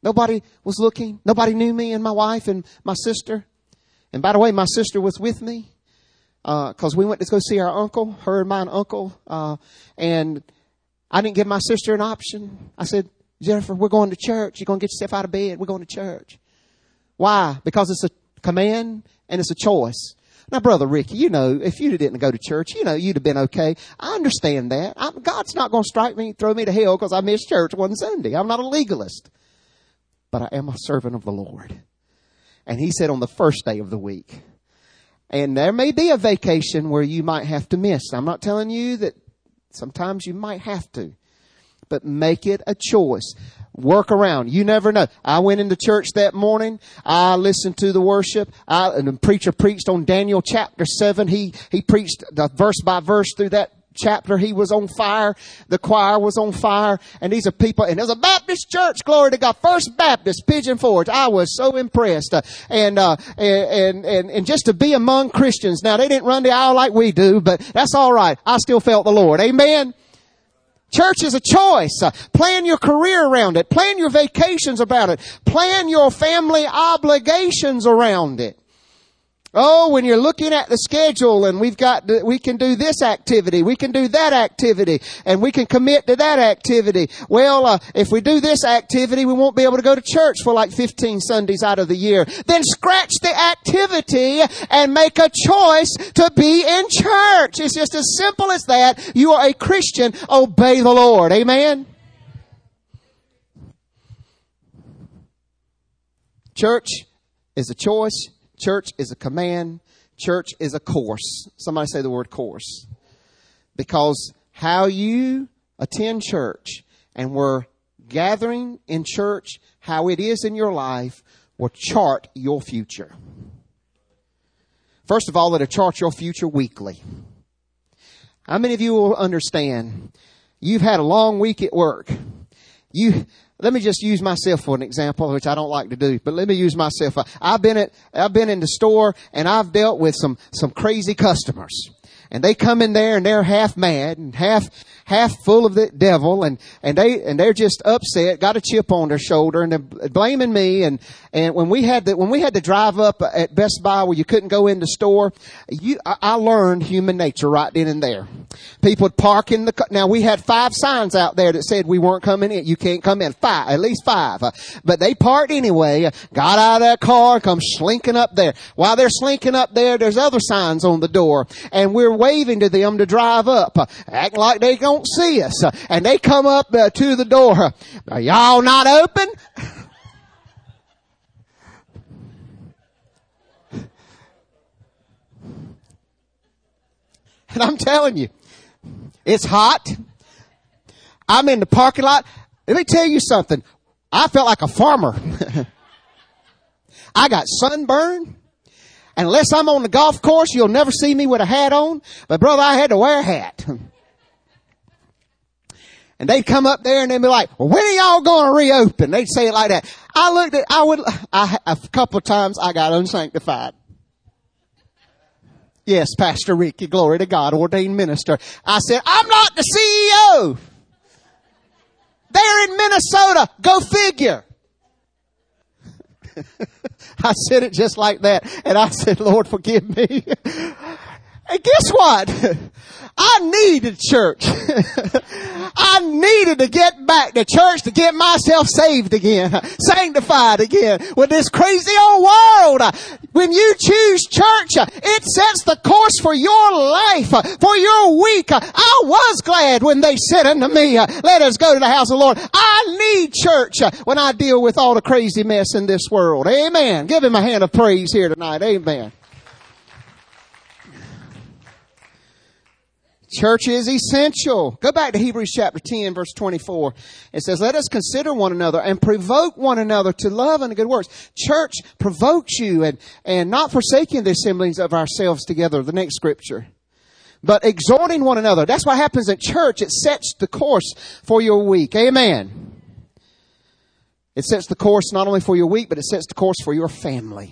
Nobody was looking. Nobody knew me and my wife and my sister. And by the way, my sister was with me because uh, we went to go see our uncle, her and my uncle. Uh, and I didn't give my sister an option. I said, Jennifer, we're going to church. You're going to get yourself out of bed. We're going to church. Why? Because it's a command and it's a choice. Now, Brother Ricky, you know, if you didn't go to church, you know, you'd have been okay. I understand that. I'm, God's not going to strike me, throw me to hell because I missed church one Sunday. I'm not a legalist. But I am a servant of the Lord. And he said on the first day of the week. And there may be a vacation where you might have to miss. I'm not telling you that sometimes you might have to. But make it a choice. Work around. You never know. I went into church that morning. I listened to the worship. I, and the preacher preached on Daniel chapter seven. He, he preached the verse by verse through that chapter. He was on fire. The choir was on fire. And these are people, and there's a Baptist church, glory to God, First Baptist, Pigeon Forge. I was so impressed. Uh, and, uh, and, and, and just to be among Christians. Now, they didn't run the aisle like we do, but that's all right. I still felt the Lord. Amen. Church is a choice. Uh, plan your career around it. Plan your vacations about it. Plan your family obligations around it. Oh, when you're looking at the schedule and we've got, to, we can do this activity, we can do that activity, and we can commit to that activity. Well, uh, if we do this activity, we won't be able to go to church for like fifteen Sundays out of the year. Then scratch the activity and make a choice to be in church. It's just as simple as that. You are a Christian. Obey the Lord. Amen. Church is a choice. Church is a command. Church is a course. Somebody say the word course. Because how you attend church and we're gathering in church, how it is in your life, will chart your future. First of all, it'll chart your future weekly. How many of you will understand? You've had a long week at work. You... Let me just use myself for an example, which I don't like to do, but let me use myself. I've been at, I've been in the store and I've dealt with some, some crazy customers. And they come in there and they're half mad and half, half full of the devil, and, and they, and they're just upset, got a chip on their shoulder, and they're blaming me. And, and when we had to, when we had to drive up at Best Buy where you couldn't go in the store, you, I, I learned human nature right then and there. People would park in the, now we had five signs out there that said we weren't coming in. You can't come in. Five, at least five. Uh, but they parked anyway, got out of their car, come slinking up there. While they're slinking up there, there's other signs on the door. And we're waving to them to drive up, uh, acting like they don't see us. Uh, and they come up uh, to the door. Are y'all not open? And I'm telling you, it's hot. I'm in the parking lot. Let me tell you something. I felt like a farmer. I got sunburned. And unless I'm on the golf course, you'll never see me with a hat on. But brother, I had to wear a hat. And they'd come up there and they'd be like, well, when are y'all going to reopen? They'd say it like that. I looked at, I would, I, a couple of times I got unsanctified. Yes, Pastor Ricky, glory to God, ordained minister. I said, I'm not the C E O. They're in Minnesota. Go figure. I said it just like that. And I said, Lord, forgive me. And guess what? I needed church. I needed to get back to church to get myself saved again, sanctified again with this crazy old world. When you choose church, it sets the course for your life, for your week. I was glad when they said unto me, let us go to the house of the Lord. I need church when I deal with all the crazy mess in this world. Amen. Give him a hand of praise here tonight. Amen. Church is essential. Go back to Hebrews chapter ten, verse twenty-four. It says, let us consider one another and provoke one another to love and good works. Church provokes you, and, and not forsaking the assemblies of ourselves together. The next scripture. But exhorting one another. That's what happens at church. It sets the course for your week. Amen. It sets the course not only for your week, but it sets the course for your family.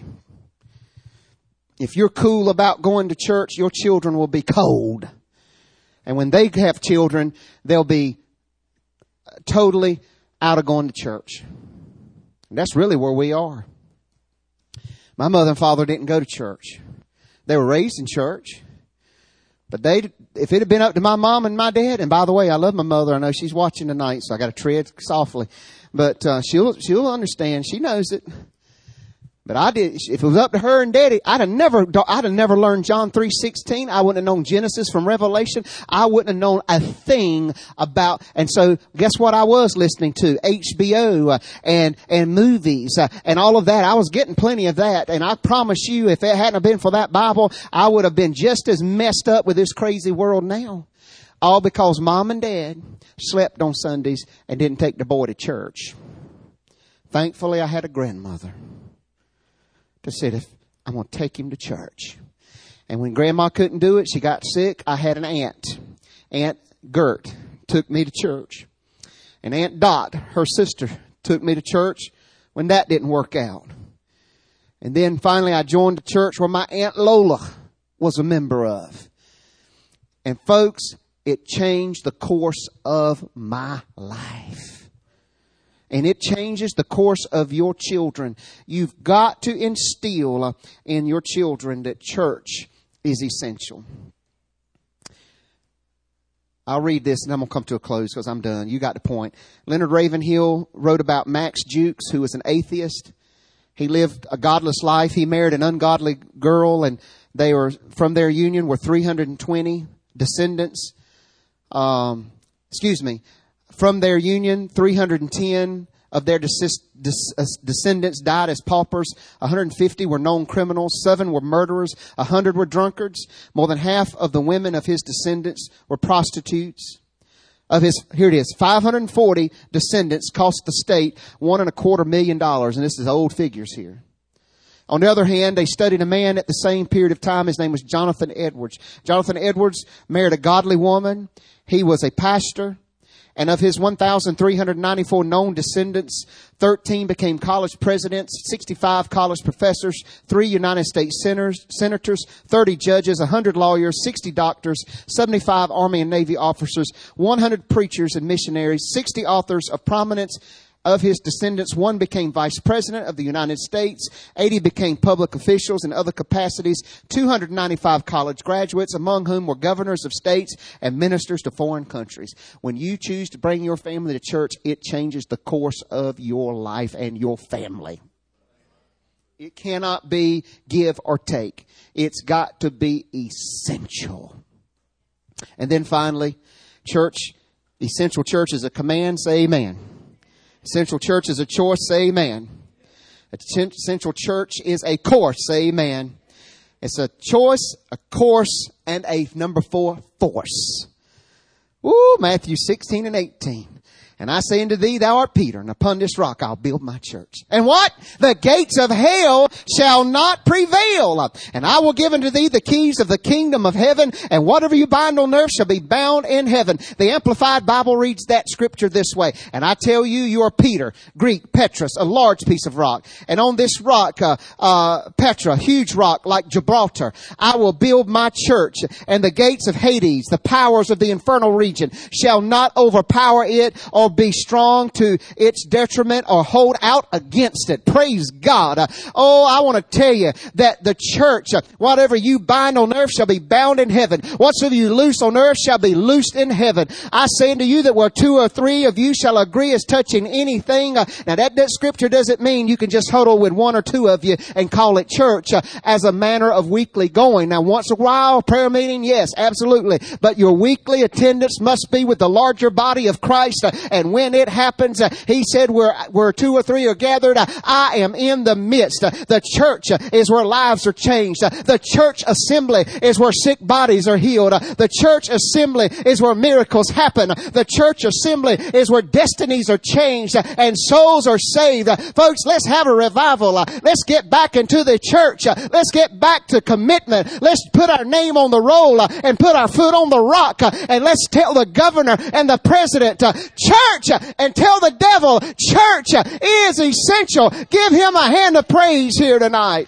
If you're cool about going to church, your children will be cold. And when they have children, they'll be totally out of going to church. And that's really where we are. My mother and father didn't go to church. They were raised in church. But they, if it had been up to my mom and my dad, and by the way, I love my mother. I know she's watching tonight, so I got to tread softly. But uh, she'll she'll understand. She knows it. But I did. If it was up to her and Daddy, I'd have never, I'd have never learned John three sixteen. I wouldn't have known Genesis from Revelation. I wouldn't have known a thing about. And so, guess what? I was listening to H B O uh, and and movies uh, and all of that. I was getting plenty of that. And I promise you, if it hadn't been for that Bible, I would have been just as messed up with this crazy world now. All because Mom and Dad slept on Sundays and didn't take the boy to church. Thankfully, I had a grandmother to said, if I'm going to take him to church. And when Grandma couldn't do it, she got sick, I had an aunt. Aunt Gert took me to church. And Aunt Dot, her sister, took me to church when that didn't work out. And then finally I joined the church where my Aunt Lola was a member of. And folks, it changed the course of my life. And it changes the course of your children. You've got to instill uh, in your children that church is essential. I'll read this and I'm going to come to a close because I'm done. You got the point. Leonard Ravenhill wrote about Max Jukes, who was an atheist. He lived a godless life. He married an ungodly girl, and they were, from their union were three hundred twenty descendants. Um, excuse me. From their union, three hundred ten of their descendants died as paupers. one hundred fifty were known criminals. Seven were murderers. one hundred were drunkards. More than half of the women of his descendants were prostitutes. Of his, here it is, five hundred forty descendants cost the state one and a quarter million dollars. And this is old figures here. On the other hand, they studied a man at the same period of time. His name was Jonathan Edwards. Jonathan Edwards married a godly woman. He was a pastor. And of his one thousand three hundred ninety-four known descendants, thirteen became college presidents, sixty-five college professors, three United States senators, senators, thirty judges, one hundred lawyers, sixty doctors, seventy-five Army and Navy officers, one hundred preachers and missionaries, sixty authors of prominence. Of his descendants, one became vice president of the United States, eighty became public officials in other capacities, two hundred ninety-five college graduates, among whom were governors of states and ministers to foreign countries. When you choose to bring your family to church, it changes the course of your life and your family. It cannot be give or take. It's got to be essential. And then finally, church, essential church is a command. Say amen. Essential church is a choice. Say amen. Essential church is a course. Say amen. It's a choice, a course, and a number four, force. Woo, Matthew sixteen and eighteen. And I say unto thee, thou art Peter, and upon this rock I'll build my church. And what? The gates of hell shall not prevail. And I will give unto thee the keys of the kingdom of heaven, and whatever you bind on earth shall be bound in heaven. The Amplified Bible reads that scripture this way. And I tell you, you are Peter, Greek, Petrus, a large piece of rock. And on this rock, uh, uh, Petra, huge rock like Gibraltar, I will build my church, and the gates of Hades, the powers of the infernal region, shall not overpower it or be strong to its detriment or hold out against it. Praise God. Uh, oh, I want to tell you that the church, uh, whatever you bind on earth shall be bound in heaven. Whatsoever you loose on earth shall be loosed in heaven. I say unto you that where two or three of you shall agree as touching anything. Uh, now that, that scripture doesn't mean you can just huddle with one or two of you and call it church uh, as a manner of weekly going. Now once a while, prayer meeting, yes, absolutely. But your weekly attendance must be with the larger body of Christ. Uh, and when it happens, uh, he said, where, where two or three are gathered, uh, I am in the midst. Uh, the church uh, is where lives are changed. Uh, the church assembly is where sick bodies are healed. Uh, the church assembly is where miracles happen. Uh, the church assembly is where destinies are changed uh, and souls are saved. Uh, folks, let's have a revival. Uh, let's get back into the church. Uh, let's get back to commitment. Let's put our name on the roll uh, and put our foot on the rock. Uh, and let's tell the governor and the president, uh, church, uh, and tell the devil, church uh, is essential. Give him a hand of praise here tonight.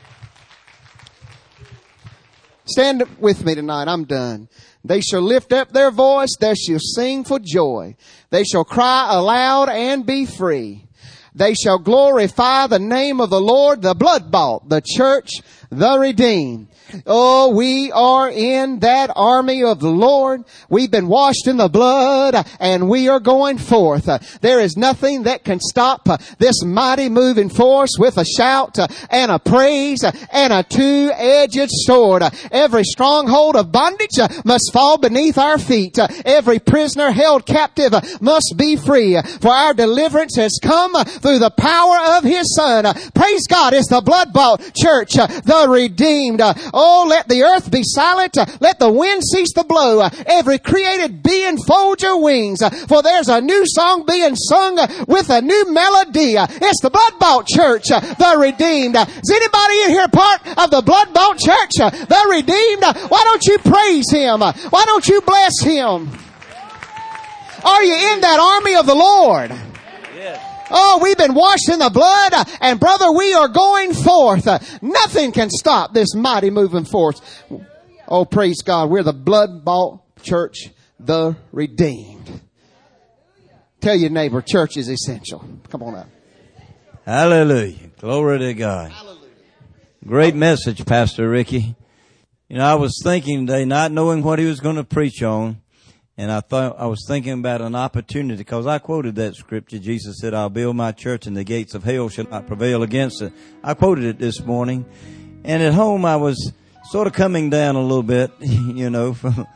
Stand with me tonight. I'm done. They shall lift up their voice. They shall sing for joy. They shall cry aloud and be free. They shall glorify the name of the Lord, the blood-bought, the church, the redeemed. Oh, we are in that army of the Lord. We've been washed in the blood and we are going forth. There is nothing that can stop this mighty moving force with a shout and a praise and a two-edged sword. Every stronghold of bondage must fall beneath our feet. Every prisoner held captive must be free. For our deliverance has come through the power of His Son. Praise God. It's the blood-bought church, the redeemed. Oh, let the earth be silent. Let the wind cease to blow. Every created being fold your wings. For there's a new song being sung with a new melody. It's the blood-bought church, the redeemed. Is anybody in here part of the blood-bought church, the redeemed? Why don't you praise Him? Why don't you bless Him? Are you in that army of the Lord? Oh, we've been washed in the blood, and brother, we are going forth. Nothing can stop this mighty moving force. Oh, praise God. We're the blood-bought church, the redeemed. Tell your neighbor, church is essential. Come on up. Hallelujah. Glory to God. Hallelujah. Great message, Pastor Ricky. You know, I was thinking today, not knowing what he was going to preach on, and I thought, I was thinking about an opportunity, because I quoted that scripture. Jesus said, I'll build my church and the gates of hell shall not prevail against it. I quoted it this morning. And at home I was sort of coming down a little bit, you know, from,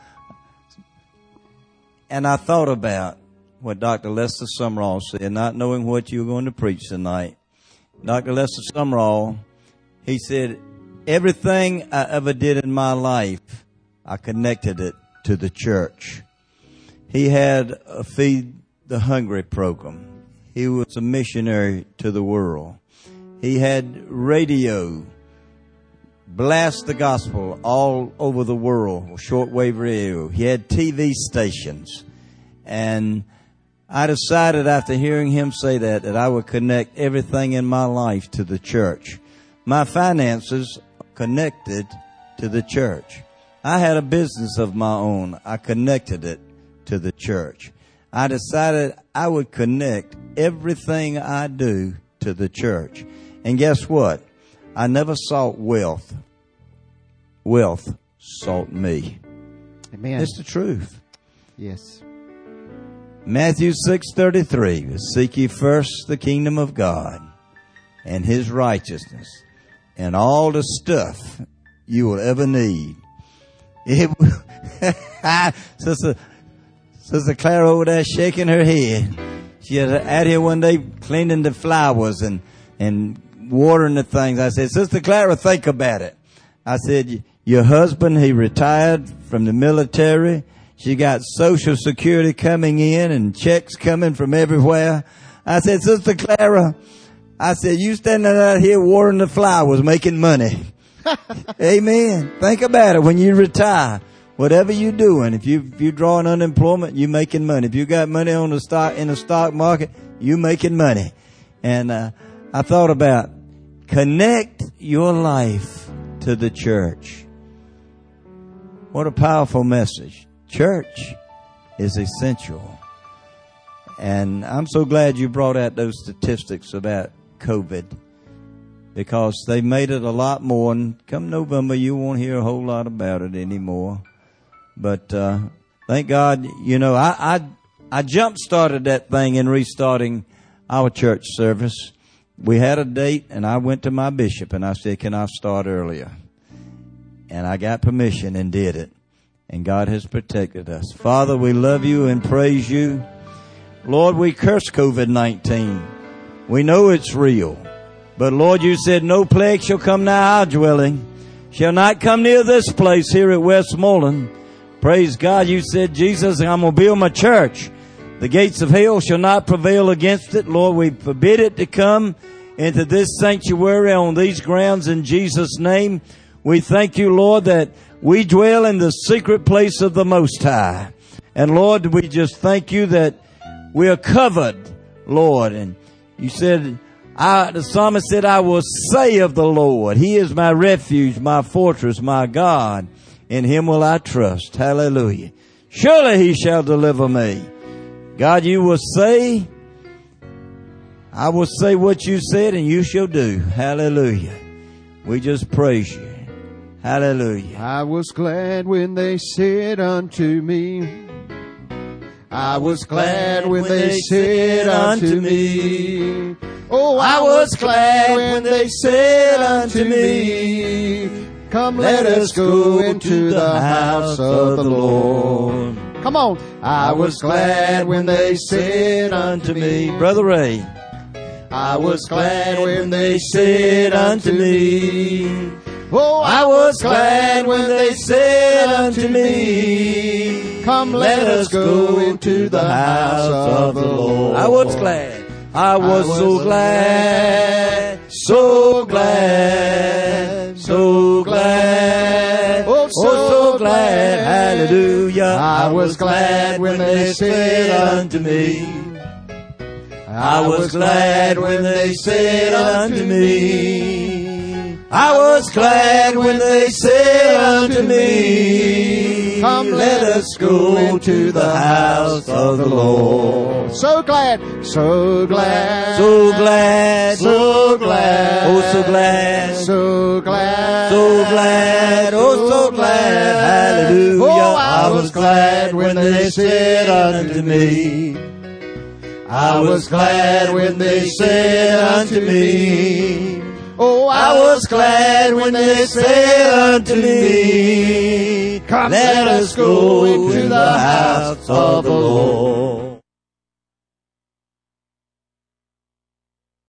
and I thought about what Doctor Lester Sumrall said, not knowing what you were going to preach tonight. Doctor Lester Sumrall, he said, everything I ever did in my life, I connected it to the church. He had a Feed the Hungry program. He was a missionary to the world. He had radio, blast the gospel all over the world, shortwave radio. He had T V stations. And I decided after hearing him say that, that I would connect everything in my life to the church. My finances connected to the church. I had a business of my own. I connected it to the church. I decided I would connect everything I do to the church. And guess what? I never sought wealth. Wealth sought me. Amen. It's the truth. Yes. Matthew six thirty-three. Seek ye first the kingdom of God and His righteousness, and all the stuff you will ever need. It, Sister, Sister Clara over there shaking her head. She had out here one day cleaning the flowers and, and watering the things. I said, Sister Clara, think about it. I said, your husband, he retired from the military. She got Social Security coming in and checks coming from everywhere. I said, Sister Clara, I said, you standing out here watering the flowers, making money. Amen. Think about it. When you retire, whatever you're doing, if you if you drawing unemployment, you making money. If you got money on the stock in the stock market, you making money. And uh, I thought about connect your life to the church. What a powerful message. Church is essential. And I'm so glad you brought out those statistics about COVID, because they made it a lot more. And come November, you won't hear a whole lot about it anymore. But uh thank God, you know, I I, I jump-started that thing in restarting our church service. We had a date, and I went to my bishop, and I said, can I start earlier? And I got permission and did it. And God has protected us. Father, we love you and praise you. Lord, we curse COVID nineteen. We know it's real. But Lord, you said no plague shall come nigh our dwelling, shall not come near this place here at Westmoreland. Praise God, you said, Jesus, I'm going to build my church. The gates of hell shall not prevail against it. Lord, we forbid it to come into this sanctuary on these grounds in Jesus' name. We thank you, Lord, that we dwell in the secret place of the Most High. And Lord, we just thank you that we are covered, Lord. And you said, I, the psalmist said, I will say of the Lord, He is my refuge, my fortress, my God. In Him will I trust. Hallelujah. Surely He shall deliver me. God, you will say, I will say what you said and you shall do. Hallelujah. We just praise you. Hallelujah. I was glad when they said unto me, I was glad when they said unto me, oh, I was glad when they said unto me, come let us go into the house of the Lord. Come on. I was glad when they said unto me, Brother Ray. I was glad when they said unto me, oh, I was glad when they said unto me, come let us go into the house of the Lord. I was glad. I was, I was so glad, so glad, so glad, oh, so, oh, so glad. Hallelujah. I was glad when they said unto me, I was glad when they said unto me, I was glad when they said unto me, come let us go into the house of the Lord. So glad, so glad, so glad, so glad, oh so glad, so glad, so glad, oh so glad. Hallelujah. Oh, I was glad when they said unto me, I was glad when they said unto me, oh, I was glad when they said unto me, come let us go into the house of the Lord.